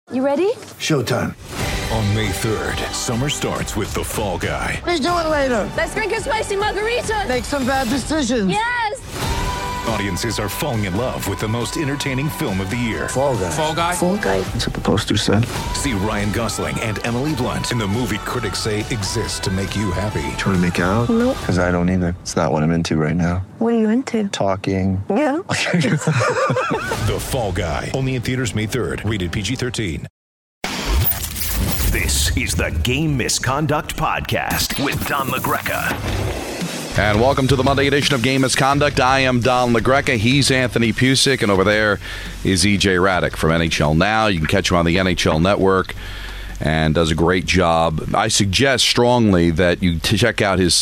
You ready? Showtime. On May 3rd, summer starts with The Fall Guy. Let's do it later. Let's drink a spicy margarita. Make some bad decisions. Yes! Audiences are falling in love with the most entertaining film of the year. Fall Guy. Fall Guy? Fall guy. That's what the poster said. See Ryan Gosling and Emily Blunt in the movie critics say exists to make you happy. Trying to make it out? Nope. Because I don't either. It's not what I'm into right now. What are you into? Talking. Yeah. The Fall Guy. Only in theaters May 3rd. Rated PG-13. This is the Game Misconduct Podcast with Don LaGreca. And welcome to the Monday edition of Game Misconduct. I am Don LaGreca. He's Anthony Pusick. And over there is EJ Raddick from NHL Now. You can catch him on the NHL Network and does a great job. I suggest strongly that you check out his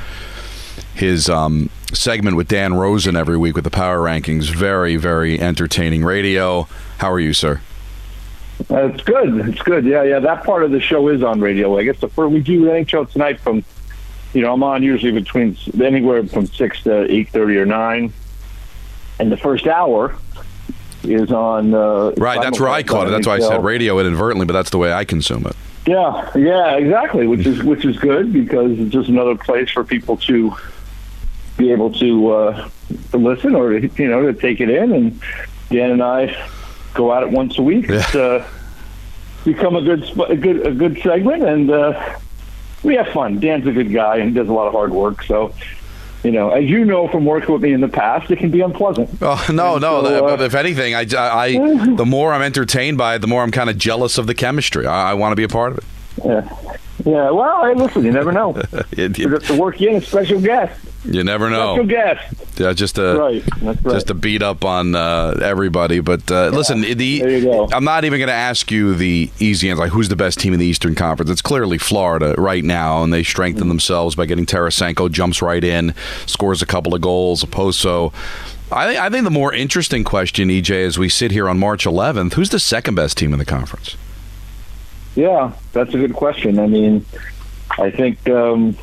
segment with Dan Rosen every week with the Power Rankings. Very, very entertaining radio. How are you, sir? It's good. It's good. Yeah. That part of the show is on radio. I guess we do NHL Tonight from, I'm on usually between anywhere from 6 to 8:30 or 9. And the first hour is on... right, that's where I caught it. That's why I said radio inadvertently, but that's the way I consume it. Yeah, exactly, which is good because it's just another place for people to be able to listen or, to take it in. And Dan and I go at it once a week. Yeah. It's become a good segment, and we have fun. Dan's a good guy and does a lot of hard work. So, as you know from working with me in the past, it can be unpleasant. Oh no! But if anything, I the more I'm entertained by it, the more I'm kind of jealous of the chemistry. I want to be a part of it. Yeah. Well, hey, listen, you never know. We have to work in a special guest. You never know. Special guest. Yeah, just to just to beat up on everybody. But listen, there you go. I'm not even going to ask you the easy answer, like who's the best team in the Eastern Conference. It's clearly Florida right now, and they strengthen themselves by getting Tarasenko, jumps right in, scores a couple of goals. Oposo. I think the more interesting question, EJ, as we sit here on March 11th, who's the second best team in the conference? Yeah, that's a good question. I mean, I think the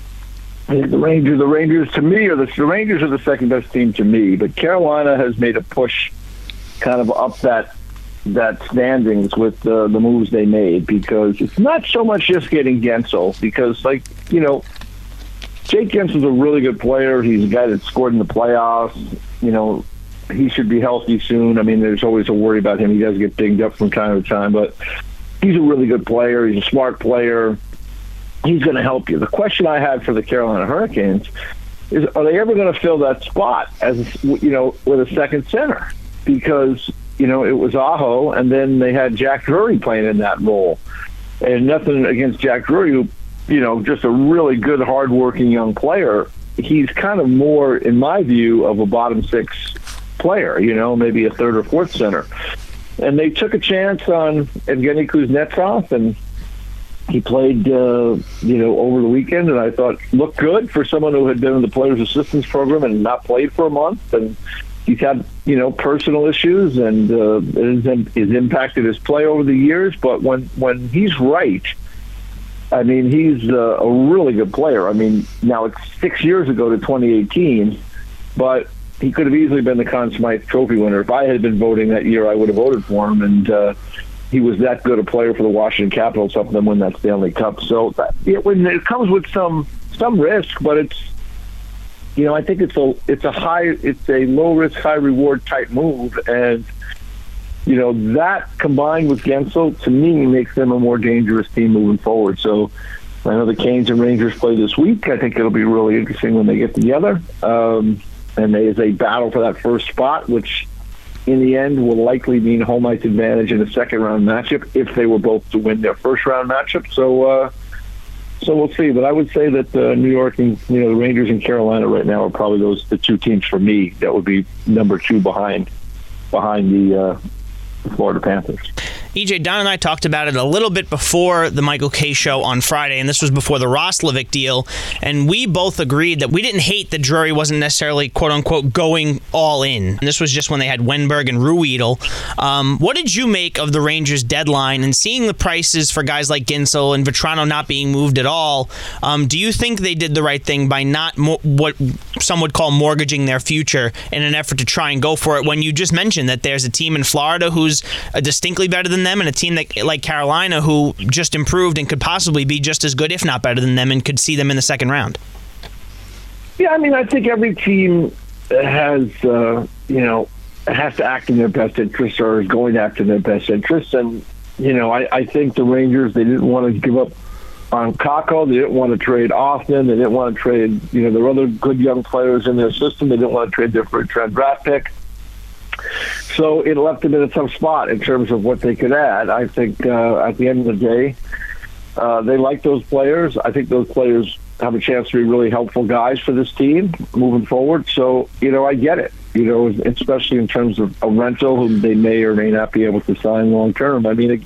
Rangers to me the Rangers are the second best team to me, but Carolina has made a push kind of up that standings with the moves they made, because it's not so much just getting Gensel, because Jake Gensel's a really good player. He's a guy that scored in the playoffs. He should be healthy soon. I mean, there's always a worry about him. He does get dinged up from time to time, but he's a really good player. He's a smart player. He's going to help you. The question I had for the Carolina Hurricanes is, are they ever going to fill that spot as, with a second center? Because, it was Aho, and then they had Jack Drury playing in that role. And nothing against Jack Drury, who, just a really good, hardworking young player. He's kind of more, in my view, of a bottom six player, maybe a third or fourth center. And they took a chance on Evgeny Kuznetsov, and he played, over the weekend, and I thought looked good for someone who had been in the Players Assistance Program and not played for a month. And he's had, personal issues, and it has impacted his play over the years. But when he's right, I mean, he's a really good player. I mean, now it's 6 years ago to 2018, but he could have easily been the Conn Smythe Trophy winner. If I had been voting that year, I would have voted for him, and he was that good a player for the Washington Capitals, helping them win that Stanley Cup. So it comes with some risk, but it's, I think it's a low risk, high reward type move, and that combined with Gensel to me makes them a more dangerous team moving forward. So I know the Canes and Rangers play this week. I think it'll be really interesting when they get together. And there's a battle for that first spot, which in the end will likely mean home ice advantage in a second-round matchup if they were both to win their first-round matchup. So we'll see. But I would say that New York and the Rangers and Carolina right now are probably the two teams for me that would be number two behind the Florida Panthers. EJ, Don and I talked about it a little bit before the Michael Kay show on Friday, and this was before the Roslovic deal, and we both agreed that we didn't hate that Drury wasn't necessarily, quote-unquote, going all in. And this was just when they had Wenberg and Ruhwedel. What did you make of the Rangers' deadline and seeing the prices for guys like Gensel and Vetrano not being moved at all? Do you think they did the right thing by not some would call mortgaging their future in an effort to try and go for it, when you just mentioned that there's a team in Florida who's distinctly better than them and a team that, like Carolina, who just improved and could possibly be just as good, if not better than them, and could see them in the second round? Yeah, I mean, I think every team has, has to act in their best interest or is going to act in their best interest. And, I think the Rangers, they didn't want to give up on Kakko. They didn't want to trade Austin. They didn't want to trade, there were other good young players in their system. They didn't want to trade their first-round draft pick. So it left them in a tough spot in terms of what they could add. I think at the end of the day, they like those players. I think those players have a chance to be really helpful guys for this team moving forward. So, I get it, especially in terms of a rental whom they may or may not be able to sign long-term. I mean,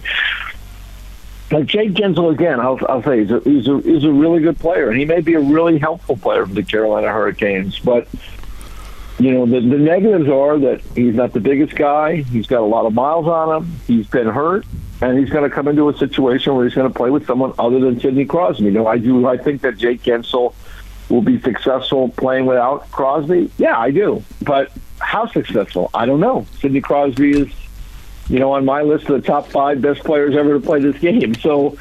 like Jake Gensel, again, I'll say he's a really good player, and he may be a really helpful player for the Carolina Hurricanes. But, the negatives are that he's not the biggest guy. He's got a lot of miles on him. He's been hurt. And he's going to come into a situation where he's going to play with someone other than Sidney Crosby. I think that Jake Gensel will be successful playing without Crosby. Yeah, I do. But how successful? I don't know. Sidney Crosby is, on my list of the top 5 best players ever to play this game. So,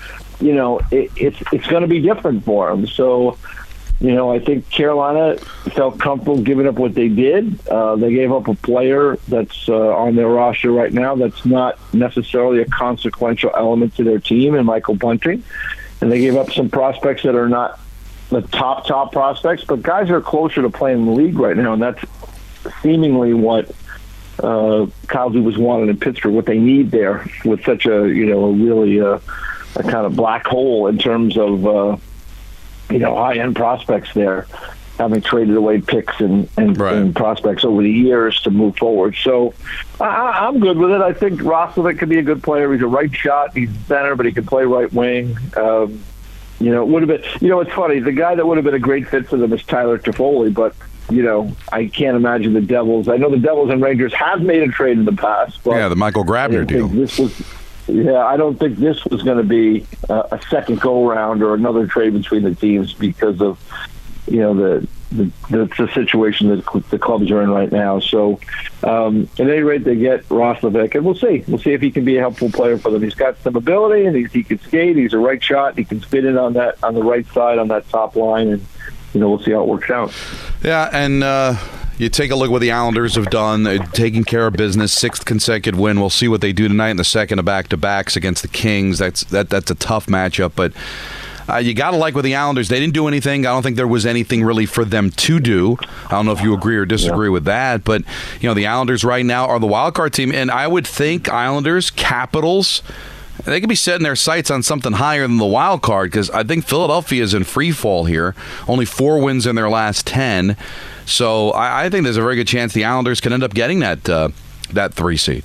it's going to be different for him. So, I think Carolina felt comfortable giving up what they did. They gave up a player that's on their roster right now that's not necessarily a consequential element to their team, and Michael Bunting. And they gave up some prospects that are not the top prospects, but guys are closer to playing in the league right now, and that's seemingly what Kyle Dubas wanted in Pittsburgh, what they need there with such a, really a kind of black hole in terms of high-end prospects there, having traded away picks and prospects over the years to move forward. So I'm good with it. I think Roslovic could be a good player. He's a right shot. He's center, but he can play right wing. It would have been, it's funny. The guy that would have been a great fit for them is Tyler Toffoli, but, I can't imagine the Devils. I know the Devils and Rangers have made a trade in the past. But the Michael Grabner deal. I don't think this was going to be a second go-around or another trade between the teams because of, the situation that the clubs are in right now. So, at any rate, they get Roslovic, and we'll see. We'll see if he can be a helpful player for them. He's got some ability, and he can skate. He's a right shot. He can spin in on the right side on that top line, and we'll see how it works out. Yeah, and you take a look at what the Islanders have done. They're taking care of business, 6th consecutive win. We'll see what they do tonight in the second of back-to-backs against the Kings. That's a tough matchup, but you got to like with the Islanders. They didn't do anything. I don't think there was anything really for them to do. I don't know if you agree or disagree with that, but the Islanders right now are the wild card team, and I would think Islanders, Capitals, they could be setting their sights on something higher than the wild card, because I think Philadelphia is in free fall here. Only 4 wins in their last 10. So I think there's a very good chance the Islanders can end up getting that 3 seed.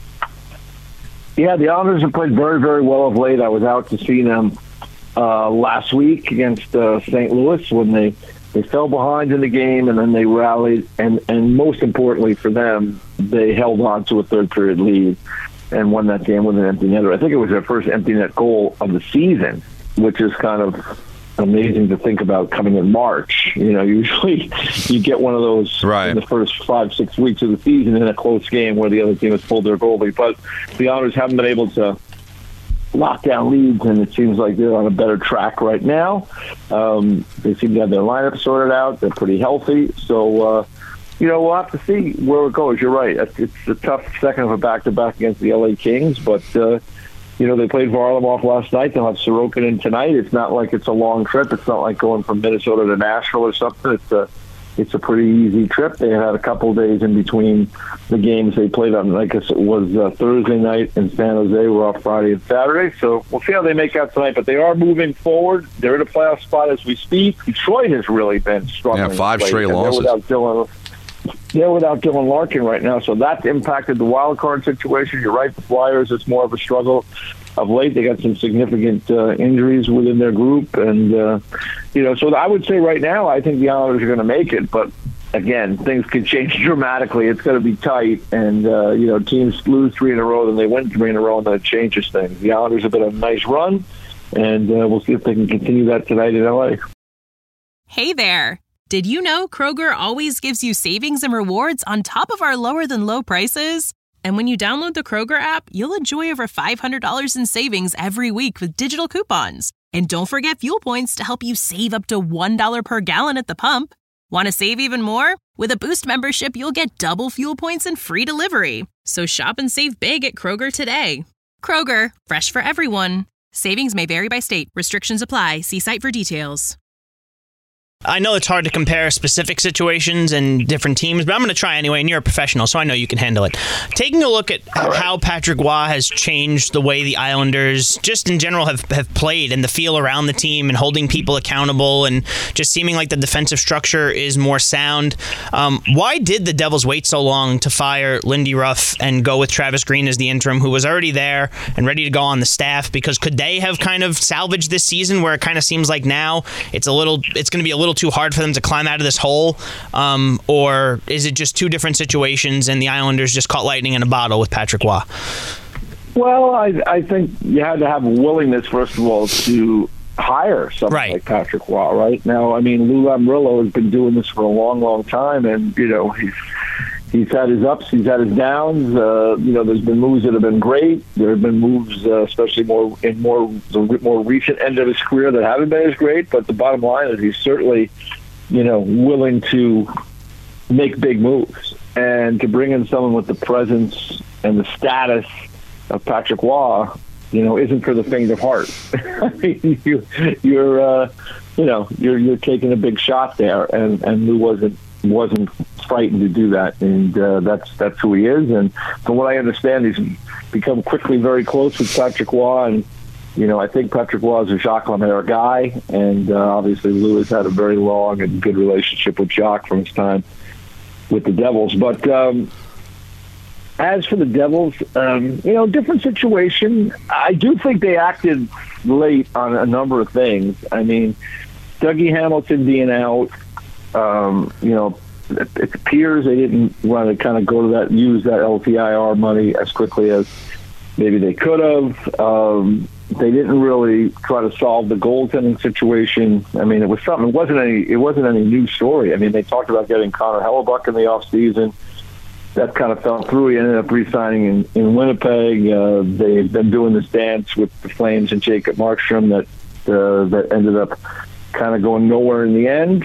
Yeah, the Islanders have played very, very well of late. I was out to see them last week against St. Louis when they fell behind in the game, and then they rallied. And most importantly for them, they held on to a third-period lead and won that game with an empty netter. I think it was their first empty net goal of the season, which is kind of amazing to think about coming in March. Usually you get one of those in the first 5-6 weeks of the season in a close game where the other team has pulled their goalie. But the Islanders haven't been able to lock down leads, and it seems like they're on a better track right now. They seem to have their lineup sorted out. They're pretty healthy. So, we'll have to see where it goes. You're right. It's a tough second of a back-to-back against the LA Kings, but they played Varlamov last night. They'll have Sorokin in tonight. It's not like it's a long trip. It's not like going from Minnesota to Nashville or something. It's a pretty easy trip. They had a couple of days in between the games they played on. I guess it was Thursday night in San Jose. We're off Friday and Saturday. So we'll see how they make out tonight. But they are moving forward. They're in a playoff spot as we speak. Detroit has really been struggling. Yeah, 5 straight losses. They're without Dylan Larkin right now, so that's impacted the wild card situation. You're right, the Flyers, it's more of a struggle of late. They got some significant injuries within their group, and so I would say right now I think the Islanders are going to make it, but again, things could change dramatically. It's going to be tight, and teams lose 3 in a row, then they win 3 in a row, and that changes things. The Islanders have been a nice run, and we'll see if they can continue that tonight in LA. Hey there. Did you know Kroger always gives you savings and rewards on top of our lower-than-low prices? And when you download the Kroger app, you'll enjoy over $500 in savings every week with digital coupons. And don't forget fuel points to help you save up to $1 per gallon at the pump. Want to save even more? With a Boost membership, you'll get double fuel points and free delivery. So shop and save big at Kroger today. Kroger, fresh for everyone. Savings may vary by state. Restrictions apply. See site for details. I know it's hard to compare specific situations and different teams, but I'm going to try anyway, and you're a professional, so I know you can handle it. Taking a look at how Patrick Roy has changed the way the Islanders, just in general, have played and the feel around the team and holding people accountable and just seeming like the defensive structure is more sound. Why did the Devils wait so long to fire Lindy Ruff and go with Travis Green as the interim, who was already there and ready to go on the staff? Because could they have kind of salvaged this season where it kind of seems like now it's going to be a little too hard for them to climb out of this hole, or is it just two different situations and the Islanders just caught lightning in a bottle with Patrick Roy? Well, I think you had to have a willingness, first of all, to hire someone like Patrick Roy, right? Now, I mean, Lou Lamoriello has been doing this for a long, long time, and, he's had his ups, he's had his downs. There's been moves that have been great. There have been moves, especially the more recent end of his career, that haven't been as great. But the bottom line is he's certainly, willing to make big moves, and to bring in someone with the presence and the status of Patrick Roy, isn't for the faint of heart. I mean, you're taking a big shot there, and Lou wasn't frightened to do that, and that's who he is. And from what I understand, he's become quickly very close with Patrick Roy, and I think Patrick Roy is a Jacques Lemaire guy, and obviously Lou has had a very long and good relationship with Jacques from his time with the Devils. But as for the Devils, different situation. I do think they acted late on a number of things. I mean, Dougie Hamilton being out, it appears they didn't want to kind of use that LTIR money as quickly as maybe they could have. They didn't really try to solve the goaltending situation. I mean, it wasn't any new story. I mean, they talked about getting Connor Hellebuck in the offseason. That kind of fell through. He ended up re-signing in Winnipeg. They've been doing this dance with the Flames and Jacob Markstrom that ended up kind of going nowhere in the end.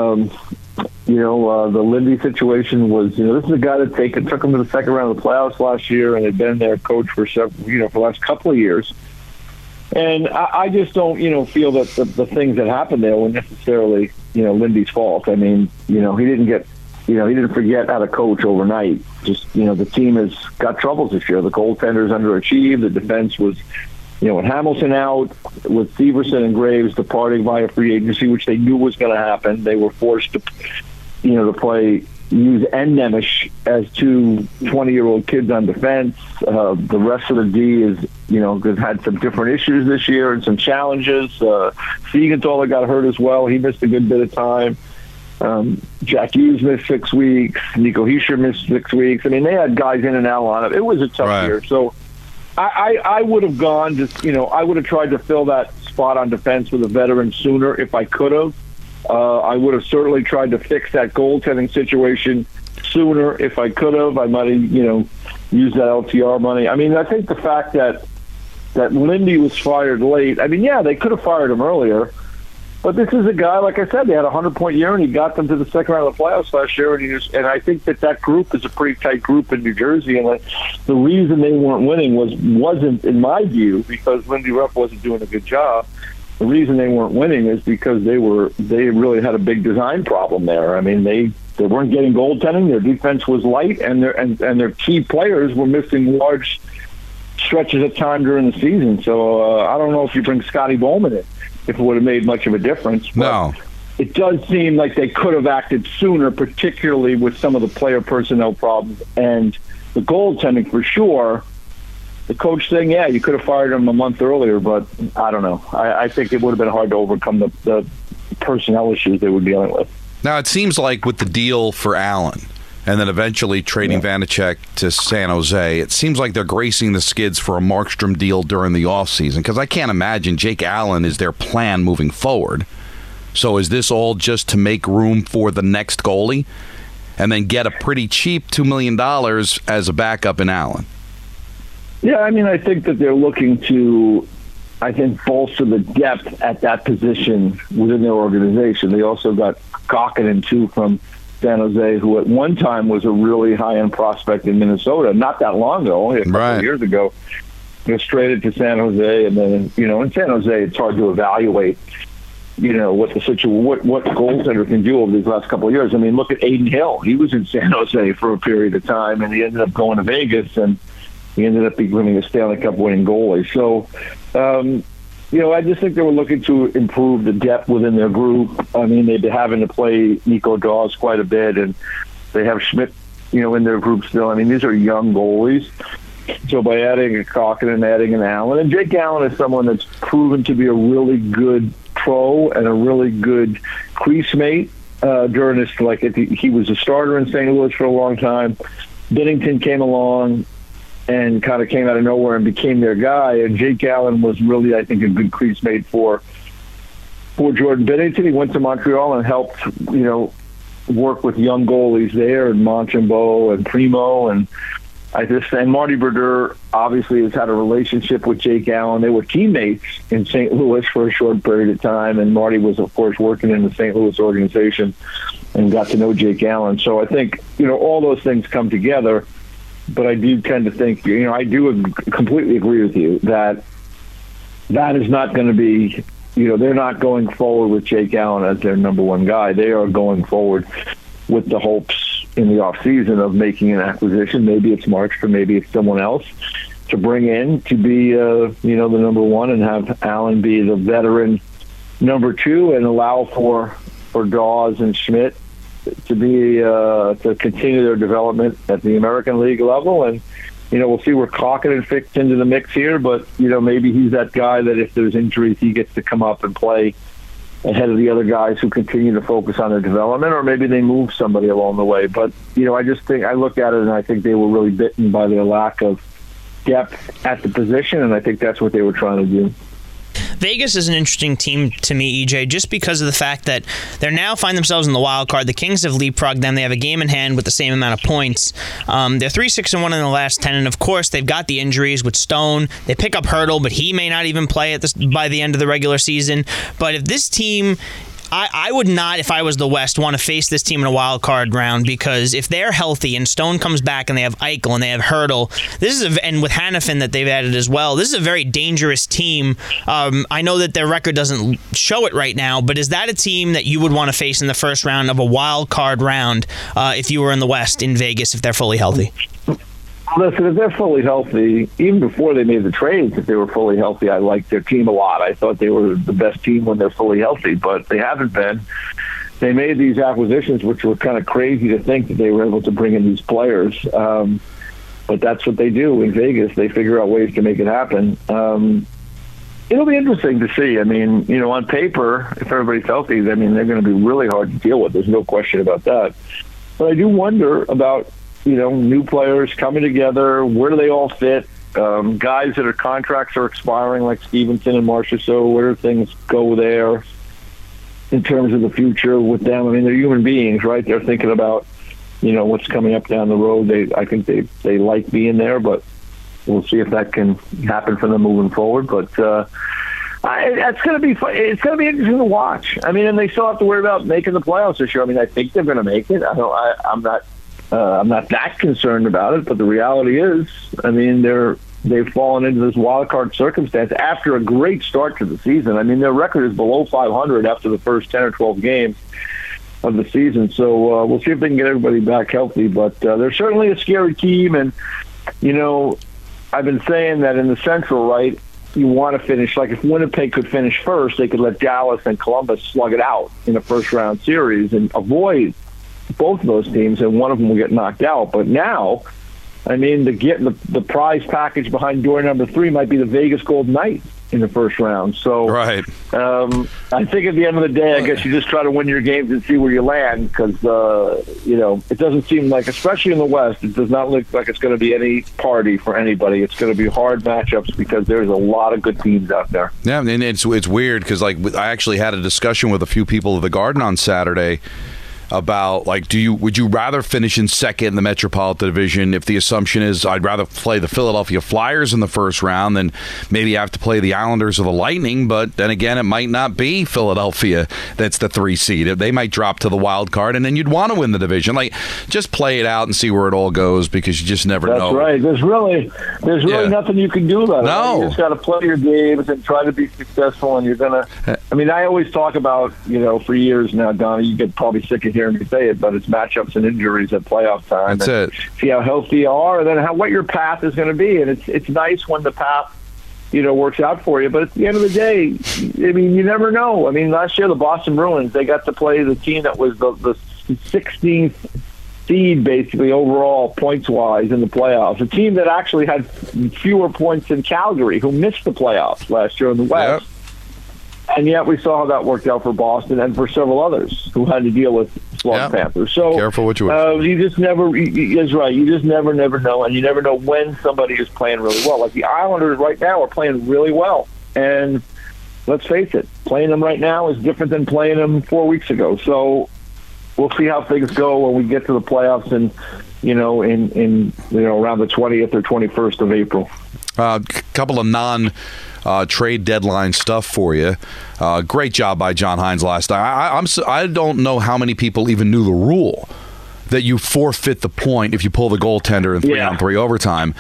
The Lindy situation was, this is a guy that took him to the second round of the playoffs last year and had been their coach for for the last couple of years. And I just don't, feel that the things that happened there were necessarily, Lindy's fault. I mean, he didn't forget how to coach overnight. Just, the team has got troubles this year. The goaltenders underachieved. The defense was, with Hamilton out, with Severson and Graves departing via free agency, which they knew was going to happen. They were forced to, to use Nemish as two 20-year-old kids on defense. The rest of the D is, has had some different issues this year and some challenges. Siegenthaler got hurt as well. He missed a good bit of time. Jack Hughes missed 6 weeks. Nico Hischier missed 6 weeks. I mean, they had guys in and out on it. It was a tough year. So I would have gone I would have tried to fill that spot on defense with a veteran sooner if I could have. I would have certainly tried to fix that goaltending situation sooner if I could have. I might have, used that LTR money. I mean, I think the fact that Lindy was fired late, I mean, yeah, they could have fired him earlier. But this is a guy, like I said, they had a 100-point year, and he got them to the second round of the playoffs last year. And I think that group is a pretty tight group in New Jersey. And the reason they weren't winning wasn't, in my view, because Lindy Ruff wasn't doing a good job. The reason they weren't winning is because they really had a big design problem there. I mean, they weren't getting goaltending. Their defense was light, and their key players were missing large stretches of time during the season. So I don't know if you bring Scotty Bowman in, if it would have made much of a difference. But no. It does seem like they could have acted sooner, particularly with some of the player personnel problems and the goaltending for sure. The coach saying, yeah, you could have fired him a month earlier, but I don't know. I think it would have been hard to overcome the personnel issues they were dealing with. Now, it seems like with the deal for Allen and then eventually trading Vanacek to San Jose, it seems like they're gracing the skids for a Markstrom deal during the offseason, because I can't imagine Jake Allen is their plan moving forward. So is this all just to make room for the next goalie and then get a pretty cheap $2 million as a backup in Allen? Yeah, I mean, I think that they're looking to, bolster the depth at that position within their organization. They also got Kokkonen, too, from San Jose, who at one time was a really high-end prospect in Minnesota, not that long ago, only a couple of years ago. He was traded to San Jose, and then, in San Jose, it's hard to evaluate, what what goaltender can do over these last couple of years. I mean, look at Aiden Hill. He was in San Jose for a period of time, and he ended up going to Vegas, and he ended up becoming a Stanley Cup winning goalie. So, I just think they were looking to improve the depth within their group. I mean, they've been having to play Nico Daws quite a bit, and they have Schmidt, in their group still. I mean, these are young goalies. So by adding a Kokkonen and adding an Allen, and Jake Allen is someone that's proven to be a really good pro and a really good crease mate during his, he was a starter in St. Louis for a long time. Binnington came along and kind of came out of nowhere and became their guy. And Jake Allen was really, I think, a good crease mate for Jordan Binnington. He went to Montreal and helped, work with young goalies there, and Montembeault and Primo, and Marty Brodeur obviously has had a relationship with Jake Allen. They were teammates in St. Louis for a short period of time, and Marty was, of course, working in the St. Louis organization and got to know Jake Allen. So I think, all those things come together. But I do tend to think, I do completely agree with you that is not going to be, they're not going forward with Jake Allen as their number one guy. They are going forward with the hopes in the offseason of making an acquisition. Maybe it's Markstrom, maybe it's someone else to bring in to be, the number one, and have Allen be the veteran number two, and allow for Daws and Schmidt to be to continue their development at the American League level. And we'll see where Kokkonen fits into the mix here, but maybe he's that guy that if there's injuries, he gets to come up and play ahead of the other guys who continue to focus on their development, or maybe they move somebody along the way. But I just think, I look at it and I think they were really bitten by their lack of depth at the position, and I think that's what they were trying to do. Vegas is an interesting team to me, EJ, just because of the fact that they now find themselves in the wild card. The Kings have leapfrogged them. They have a game in hand with the same amount of points. They're 3-6-1 in the last 10, and of course they've got the injuries with Stone. They pick up Hertl, but he may not even play by the end of the regular season. But if this team... I would not, if I was the West, want to face this team in a wild card round, because if they're healthy and Stone comes back and they have Eichel and they have Hertl, and with Hannafin that they've added as well, this is a very dangerous team. I know that their record doesn't show it right now, but is that a team that you would want to face in the first round of a wild card round if you were in the West in Vegas if they're fully healthy? Listen, if they're fully healthy, even before they made the trades, if they were fully healthy, I liked their team a lot. I thought they were the best team when they're fully healthy, but they haven't been. They made these acquisitions, which were kind of crazy to think that they were able to bring in these players. But that's what they do in Vegas. They figure out ways to make it happen. It'll be interesting to see. I mean, on paper, if everybody's healthy, I mean, they're going to be really hard to deal with. There's no question about that. But I do wonder about new players coming together. Where do they all fit? Guys that contracts are expiring, like Stevenson and Marchessault. Where do things go there in terms of the future with them? I mean, they're human beings, right? They're thinking about, what's coming up down the road. I think they like being there, but we'll see if that can happen for them moving forward. But it's going to be fun. It's going to be interesting to watch. I mean, and they still have to worry about making the playoffs this year. I mean, I think they're going to make it. I'm not that concerned about it, but the reality is, I mean, they've fallen into this wild card circumstance after a great start to the season. I mean, their record is below 500 after the first 10 or 12 games of the season. So we'll see if they can get everybody back healthy. But they're certainly a scary team, and I've been saying that in the Central, right? You want to finish, like if Winnipeg could finish first, they could let Dallas and Columbus slug it out in a first-round series and avoid both of those teams, and one of them will get knocked out. But now, I mean, the prize package behind door number 3 might be the Vegas Golden Knights. in the first round. So right. I think at the end of the day, I guess you just try to win your games and see where you land because, it doesn't seem like, especially in the West, it does not look like it's going to be any party for anybody. It's going to be hard matchups because there's a lot of good teams out there. Yeah, and it's weird because, like, I actually had a discussion with a few people of the Garden on Saturday about, like, would you rather finish in second in the Metropolitan Division if the assumption is I'd rather play the Philadelphia Flyers in the first round than maybe have to play the Islanders or the Lightning, but then again, it might not be Philadelphia that's the 3 seed. They might drop to the wild card, and then you'd want to win the division. Like, just play it out and see where it all goes because you just never know. That's right. There's really nothing you can do about it. No. You just got to play your games and try to be successful, and you're going to – I mean, I always talk about, for years now, Donnie, you get probably sick of hearing me say it, but it's matchups and injuries at playoff time. That's it. See how healthy you are, and then what your path is going to be. And it's nice when the path, works out for you. But at the end of the day, I mean, you never know. I mean, last year the Boston Bruins, they got to play the team that was the 16th seed, basically overall points wise in the playoffs. A team that actually had fewer points than Calgary, who missed the playoffs last year in the West. Yep. And yet we saw how that worked out for Boston and for several others who had to deal with Slug Panthers. So careful what you wish. You just never. That's right. You just never know, and you never know when somebody is playing really well. Like the Islanders right now are playing really well, and let's face it, playing them right now is different than playing them 4 weeks ago. So we'll see how things go when we get to the playoffs, and in around the 20th or 21st of April. A couple of trade deadline stuff for you. Great job by John Hines last night. I don't know how many people even knew the rule that you forfeit the point if you pull the goaltender in 3-on-3 overtime.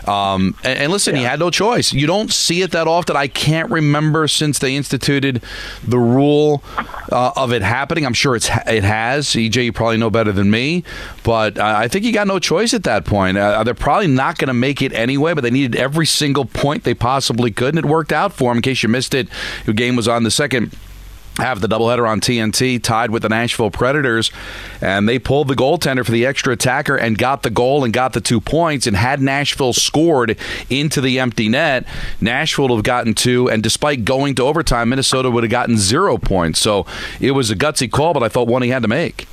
And listen, he had no choice. You don't see it that often. I can't remember since they instituted the rule of it happening. I'm sure it has. EJ, you probably know better than me. But I think you got no choice at that point. They're probably not going to make it anyway, but they needed every single point they possibly could, and it worked out for them. In case you missed it, the game was on the second half, the doubleheader on TNT, tied with the Nashville Predators, and they pulled the goaltender for the extra attacker and got the goal and got the 2 points. And had Nashville scored into the empty net, Nashville would have gotten 2, and despite going to overtime, Minnesota would have gotten 0 points. So it was a gutsy call, but I thought one he had to make.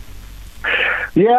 Yeah,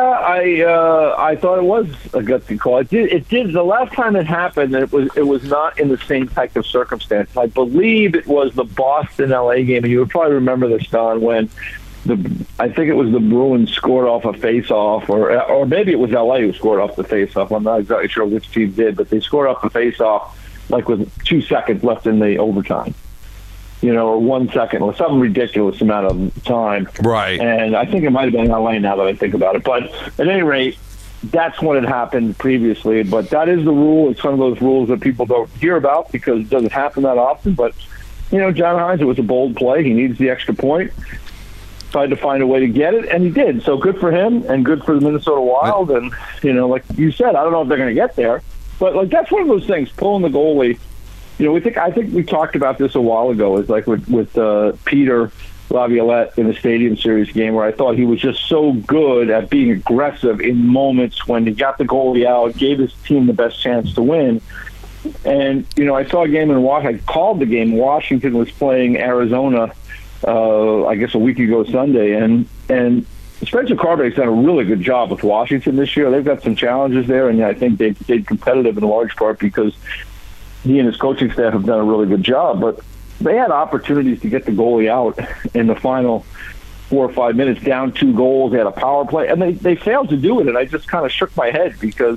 I thought it was a gutsy call. It did. The last time it happened, it was not in the same type of circumstance. I believe it was the Boston-LA game, and you would probably remember this, Don, when I think it was the Bruins scored off a face-off, or maybe it was LA who scored off the face-off. I'm not exactly sure which team did, but they scored off the face-off like with 2 seconds left in the overtime. Or 1 second, or some ridiculous amount of time. Right. And I think it might have been LA now that I think about it. But at any rate, that's when it happened previously. But that is the rule. It's one of those rules that people don't hear about because it doesn't happen that often. But, John Hines, it was a bold play. He needs the extra point. Tried to find a way to get it, and he did. So good for him and good for the Minnesota Wild. And, like you said, I don't know if they're going to get there. But, that's one of those things, pulling the goalie. I think we talked about this a while ago. It's like with Peter Laviolette in the Stadium Series game where I thought he was just so good at being aggressive in moments when he got the goalie out, gave his team the best chance to win. And, I saw a game in Washington. I called the game. Washington was playing Arizona, I guess a week ago Sunday. And Spencer Carbeck's done a really good job with Washington this year. They've got some challenges there, and I think they've stayed competitive in large part because he and his coaching staff have done a really good job, but they had opportunities to get the goalie out in the final 4 or 5 minutes, down 2 goals. They had a power play, and they failed to do it, and I just kind of shook my head because,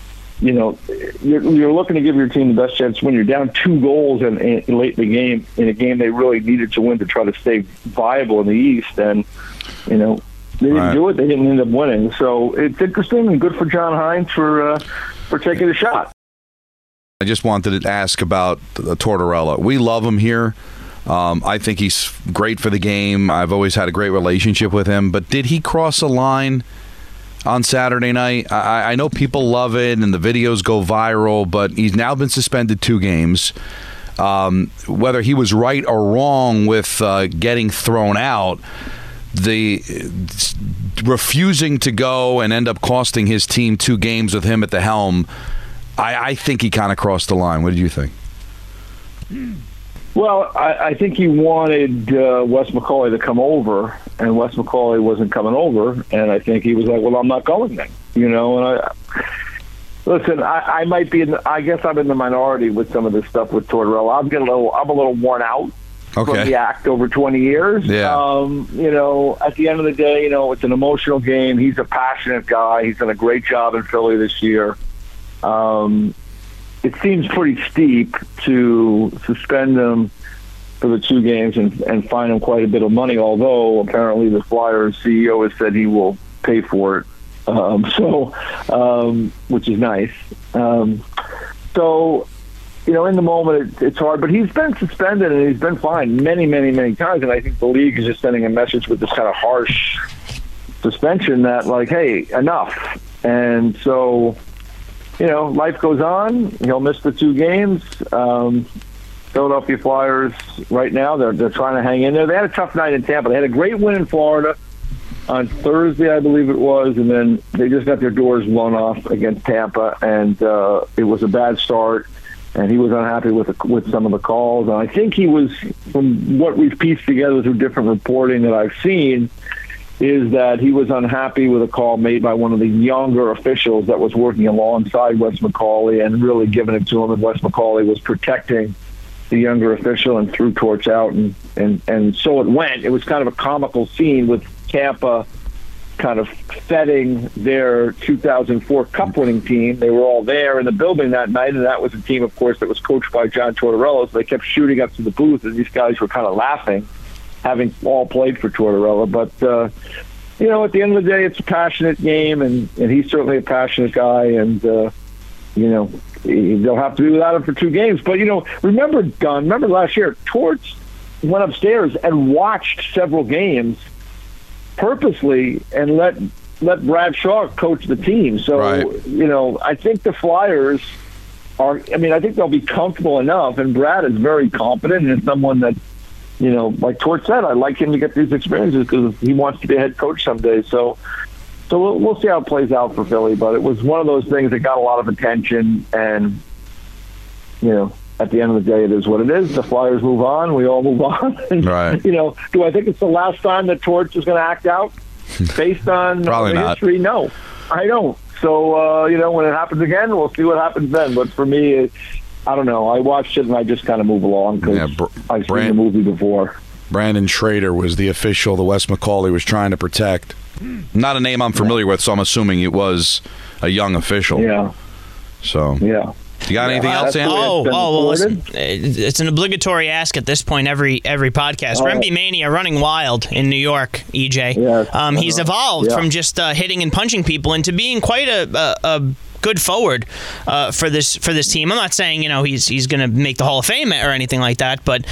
you're looking to give your team the best chance when you're down 2 goals in late in the game, in a game they really needed to win to try to stay viable in the East, and, they didn't do it. They didn't end up winning. So it's interesting and good for John Hines for taking a shot. I just wanted to ask about Tortorella. We love him here. I think he's great for the game. I've always had a great relationship with him. But did he cross a line on Saturday night? I know people love it and the videos go viral, but he's now been suspended 2 games. Whether he was right or wrong with getting thrown out, the refusing to go and end up costing his team 2 games with him at the helm, I think he kind of crossed the line. What did you think? Well, I think he wanted Wes McCauley to come over, and Wes McCauley wasn't coming over, and I think he was like, well, I'm not going then. And listen, I might be I guess I'm in the minority with some of this stuff with Tortorella. I'm a little worn out from the act over 20 years. Yeah. At the end of the day, it's an emotional game. He's a passionate guy. He's done a great job in Philly this year. It seems pretty steep to suspend him for the 2 games and fine him quite a bit of money, although apparently the Flyers CEO has said he will pay for it, which is nice. In the moment, it's hard, but he's been suspended and he's been fined many, many, many times, and I think the league is just sending a message with this kind of harsh suspension that, like, hey, enough. And so, life goes on. He'll miss the 2 games. Philadelphia Flyers right now, they're trying to hang in there. They had a tough night in Tampa. They had a great win in Florida on Thursday, I believe it was, and then they just got their doors blown off against Tampa, and it was a bad start, and he was unhappy with some of the calls. And I think he was, from what we've pieced together through different reporting that I've seen, is that he was unhappy with a call made by one of the younger officials that was working alongside Wes McCauley and really giving it to him, and Wes McCauley was protecting the younger official and threw Torch out, and so it went. It was kind of a comical scene with Tampa kind of feting their 2004 Cup-winning team. They were all there in the building that night, and that was a team, of course, that was coached by John Tortorella, so they kept shooting up to the booth, and these guys were kind of laughing, having all played for Tortorella. But, at the end of the day, it's a passionate game, and he's certainly a passionate guy, and, they'll have to be without him for 2 games. But, remember last year, Torch went upstairs and watched several games purposely and let Brad Shaw coach the team. So, right. I think the Flyers I think they'll be comfortable enough, and Brad is very competent and someone that, like Torch said, I'd like him to get these experiences because he wants to be a head coach someday. So we'll see how it plays out for Philly, but it was one of those things that got a lot of attention, and, at the end of the day, it is what it is. The Flyers move on. We all move on. And, right. Do I think it's the last time that Torch is going to act out based on history? No, I don't. So, when it happens again, we'll see what happens then. But for me, I don't know. I watched it, and I just kind of move along because I've seen the movie before. Brandon Schrader was the official that Wes McCauley was trying to protect. Not a name I'm familiar with, so I'm assuming it was a young official. Yeah. So. Yeah. You got anything else, Andy? Well, listen, it's an obligatory ask at this point every podcast. Remby Mania running wild in New York, EJ. Yes. He's evolved from just hitting and punching people into being quite a good forward for this team. I'm not saying he's going to make the Hall of Fame or anything like that, but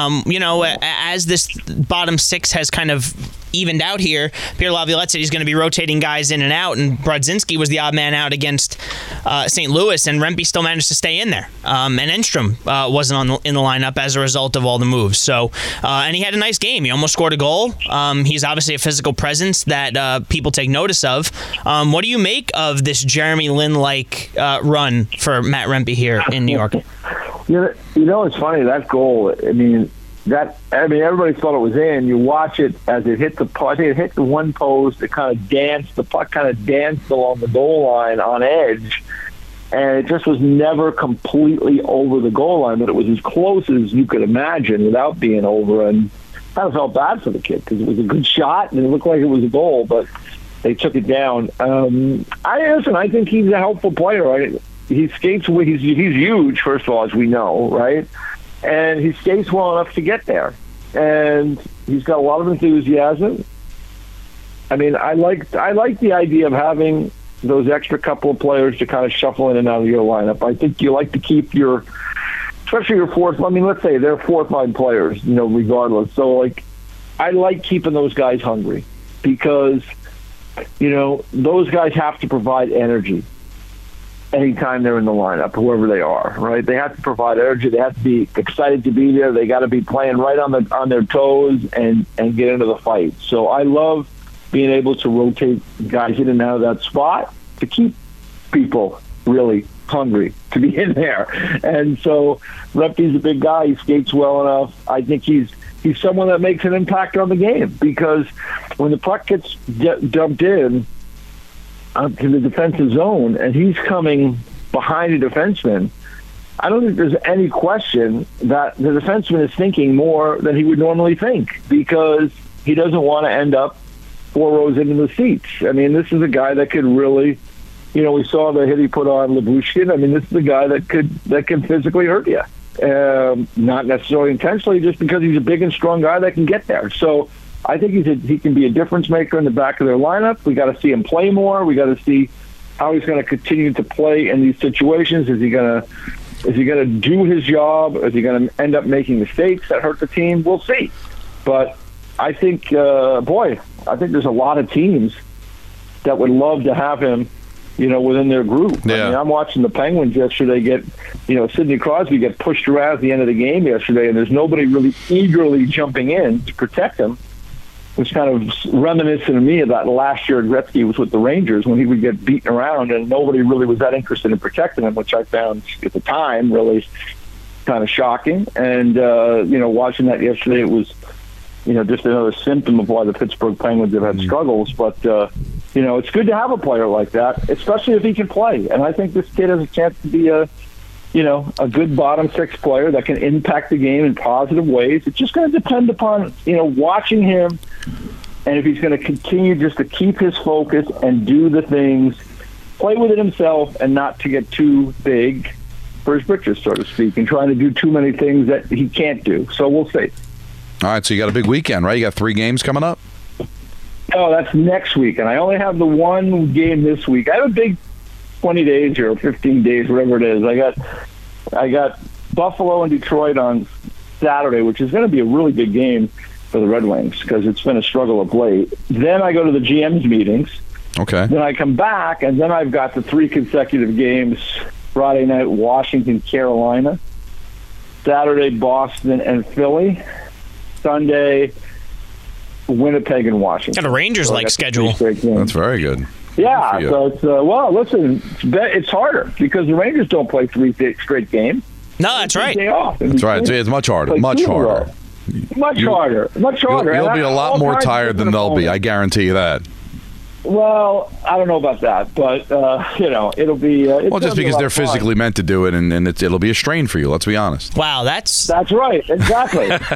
as this bottom 6 has kind of evened out here, Pierre Laviolette said he's going to be rotating guys in and out, and Brodzinski was the odd man out against St. Louis, and Rempe still managed to stay in there. And Enstrom wasn't in the lineup as a result of all the moves. So, and he had a nice game. He almost scored a goal. He's obviously a physical presence that people take notice of. What do you make of this Jeremy Lin-like run for Matt Rempe here in New York? It's funny, that goal, everybody thought it was in. You watch it as it hit the puck. I think it hit the one post. It kind of danced. The puck kind of danced along the goal line on edge, and it just was never completely over the goal line, but it was as close as you could imagine without being over. And I kind of felt bad for the kid because it was a good shot and it looked like it was a goal, but they took it down. I think he's a helpful player. Right? He skates. He's huge, first of all, as we know, right? And he skates well enough to get there. And he's got a lot of enthusiasm. I like the idea of having those extra couple of players to kind of shuffle in and out of your lineup. I think you like to keep especially your fourth. Let's say they're fourth-line players, regardless. So, I like keeping those guys hungry because, those guys have to provide energy anytime they're in the lineup, whoever they are, right? They have to provide energy. They have to be excited to be there. They got to be playing right on their toes and get into the fight. So I love being able to rotate guys in and out of that spot to keep people really hungry to be in there. And so Lefty's a big guy. He skates well enough. I think he's someone that makes an impact on the game, because when the puck gets dumped in to the defensive zone and he's coming behind a defenseman, I don't think there's any question that the defenseman is thinking more than he would normally think, because he doesn't want to end up 4 rows into the seats. I mean, this is a guy that could really, we saw the hit he put on Lyubushkin. I mean, this is a guy that can physically hurt you. Not necessarily intentionally, just because he's a big and strong guy that can get there. So I think he can be a difference maker in the back of their lineup. We got to see him play more. We got to see how he's going to continue to play in these situations. Is he going to do his job? Is he going to end up making mistakes that hurt the team? We'll see. But I think, I think there's a lot of teams that would love to have him, within their group. Yeah. I mean, I'm watching the Penguins yesterday get, Sidney Crosby get pushed around at the end of the game yesterday, and there's nobody really eagerly jumping in to protect him. It's kind of reminiscent to me of that last year Gretzky was with the Rangers, when he would get beaten around and nobody really was that interested in protecting him, which I found at the time really kind of shocking. And, watching that yesterday, it was, just another symptom of why the Pittsburgh Penguins have had struggles. But, it's good to have a player like that, especially if he can play. And I think this kid has a chance to be a good bottom six player that can impact the game in positive ways. It's just going to depend upon, watching him, and if he's going to continue just to keep his focus and do the things, play with it himself, and not to get too big for his britches, so to speak, and trying to do too many things that he can't do. So we'll see. All right, so you got a big weekend, right? You got 3 games coming up? Oh, that's next week, and I only have the one game this week. I have a big 20 days or 15 days, whatever it is. I got Buffalo and Detroit on Saturday, which is going to be a really big game for the Red Wings because it's been a struggle of late. Then I go to the GM's meetings. Okay. Then I come back, and then I've got the 3 consecutive games. Friday night, Washington, Carolina. Saturday, Boston and Philly. Sunday, Winnipeg and Washington. Got a Rangers-like schedule. That's very good. Yeah, so it's, listen, it's harder because the Rangers don't play 3 straight games. No, that's right. That's right. It's much harder. Much harder. Much harder. You'll be a lot more tired than they'll be. I guarantee you that. Well, I don't know about that, but it'll be. Well, just because they're physically meant to do it, and it'll be a strain for you. Let's be honest. Wow, that's right. Exactly. It's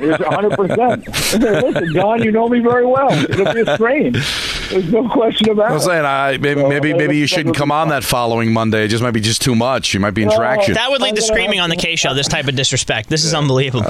100%. Listen, Don, you know me very well. It'll be a strain. There's no question about it. I'm saying maybe you shouldn't come on that following Monday. It just might be just too much. You might be in traction. That would lead to screaming on the K show. This type of disrespect. This is unbelievable.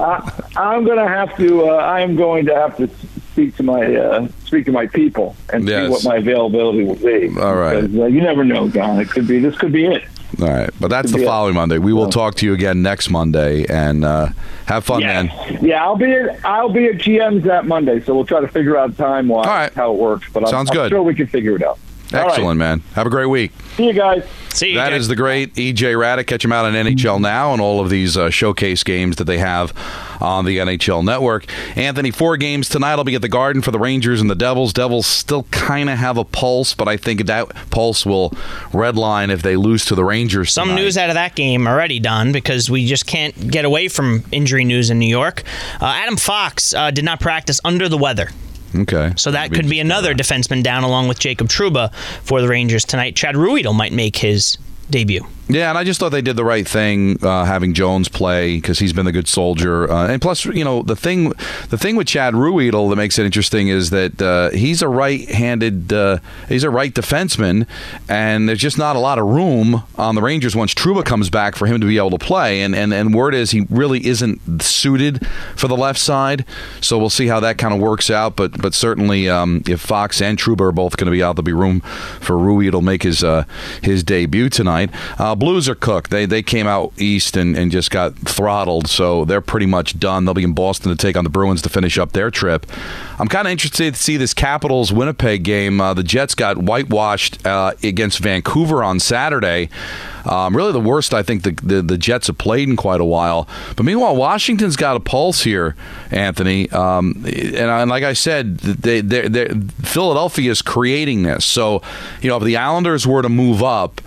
I'm going to have to. I am going to have to speak to my people and see what my availability will be. All right. Because, you never know, Don. This could be it. All right, but that's the following Monday. We will talk to you again next Monday, and have fun, man. Yeah, I'll be at GM's that Monday, so we'll try to figure out time-wise how it works. But I'm sure we can figure it out. Excellent, man. Have a great week. See you guys. See you. That is the great E.J. Radick. Catch him out on NHL Now and all of these showcase games that they have on the NHL Network. Anthony, 4 games tonight. I'll be at the Garden for the Rangers and the Devils. Devils still kind of have a pulse, but I think that pulse will redline if they lose to the Rangers tonight. Some news out of that game already done because we just can't get away from injury news in New York. Adam Fox did not practice under the weather. Okay. So that could be another defenseman down along with Jacob Trouba for the Rangers tonight. Chad Ruhwedel might make his debut. Yeah, and I just thought they did the right thing having Jones play because he's been a good soldier. And plus, the thing with Chad Ruhwedel that makes it interesting is that he's a right-handed, he's a right defenseman, and there's just not a lot of room on the Rangers once Trouba comes back for him to be able to play. And word is he really isn't suited for the left side, so we'll see how that kind of works out. But certainly, if Fox and Trouba are both going to be out, there'll be room for Ruhwedel to make his debut tonight. Blues are cooked. They came out east and just got throttled, so they're pretty much done. They'll be in Boston to take on the Bruins to finish up their trip. I'm kind of interested to see this Capitals-Winnipeg game. The Jets got whitewashed against Vancouver on Saturday. Really the worst I think the Jets have played in quite a while. But meanwhile, Washington's got a pulse here, Anthony. And like I said, Philadelphia is creating this. So, if the Islanders were to move up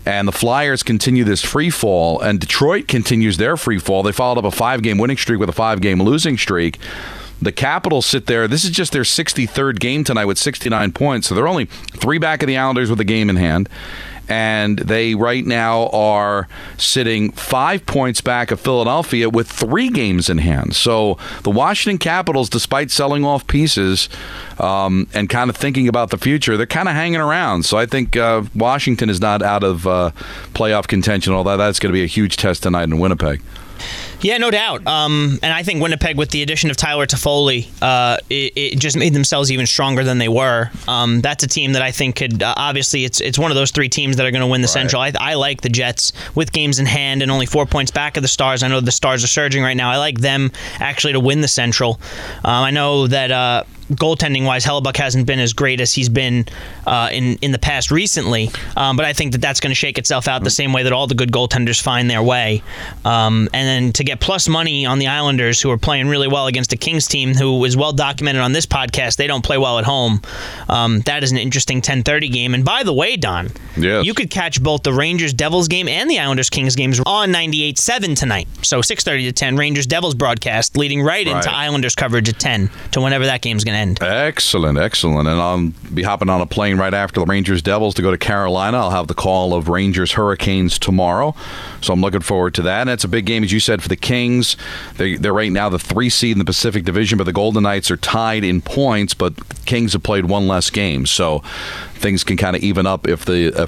And the Flyers continue this free fall, and Detroit continues their free fall. They followed up a 5-game winning streak with a 5-game losing streak. The Capitals sit there. This is just their 63rd game tonight with 69 points. So they're only 3 back of the Islanders with a game in hand. And they right now are sitting 5 points back of Philadelphia with 3 games in hand. So the Washington Capitals, despite selling off pieces and kind of thinking about the future, they're kind of hanging around. So I think Washington is not out of playoff contention, although that's going to be a huge test tonight in Winnipeg. Yeah, no doubt. And I think Winnipeg, with the addition of Tyler Toffoli, it just made themselves even stronger than they were. That's a team that I think could, obviously, it's one of those 3 teams that are going to win the Central. I like the Jets with games in hand and only 4 points back of the Stars. I know the Stars are surging right now. I like them actually to win the Central. I know that goaltending-wise, Hellebuck hasn't been as great as he's been in the past recently, but I think that's going to shake itself out the same way that all the good goaltenders find their way. And then to get plus money on the Islanders, who are playing really well against a Kings team who is well documented on this podcast, they don't play well at home. That is an interesting 10:30 game. And by the way, Don, yes, you could catch both the Rangers-Devils game and the Islanders-Kings games on 98.7 tonight. So 6:30 to 10, Rangers-Devils broadcast, leading right into Islanders coverage at 10 to whenever that game's going to end. Excellent. And I'll be hopping on a plane right after the Rangers-Devils to go to Carolina. I'll have the call of Rangers-Hurricanes tomorrow, so I'm looking forward to that. And it's a big game, as you said, for the Kings. They're right now the 3 seed in the Pacific Division, but the Golden Knights are tied in points, but Kings have played 1 less game, so things can kind of even up if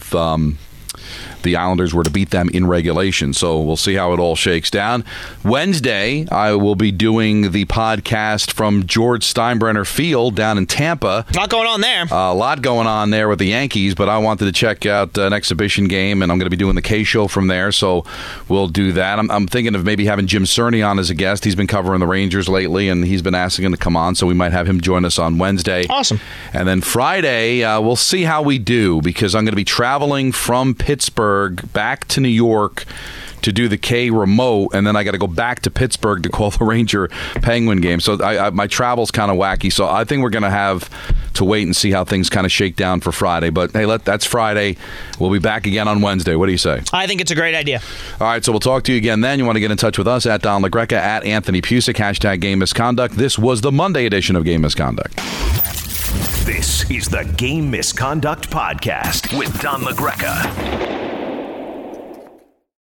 the Islanders were to beat them in regulation. So we'll see how it all shakes down. Wednesday, I will be doing the podcast from George Steinbrenner Field down in Tampa. A lot going on there. A lot going on there with the Yankees, but I wanted to check out an exhibition game, and I'm going to be doing the K-Show from there, so we'll do that. I'm thinking of maybe having Jim Cerny on as a guest. He's been covering the Rangers lately, and he's been asking him to come on, so we might have him join us on Wednesday. Awesome. And then Friday, we'll see how we do, because I'm going to be traveling from Pittsburgh back to New York to do the K remote, and then I got to go back to Pittsburgh to call the Ranger Penguin game. So my travel's kind of wacky. So I think we're going to have to wait and see how things kind of shake down for Friday. But hey, that's Friday. We'll be back again on Wednesday. What do you say? I think it's a great idea. All right, so we'll talk to you again then. You want to get in touch with us at Don LaGreca, at Anthony Pusick, hashtag Game Misconduct. This was the Monday edition of Game Misconduct. This is the Game Misconduct Podcast with Don LaGreca.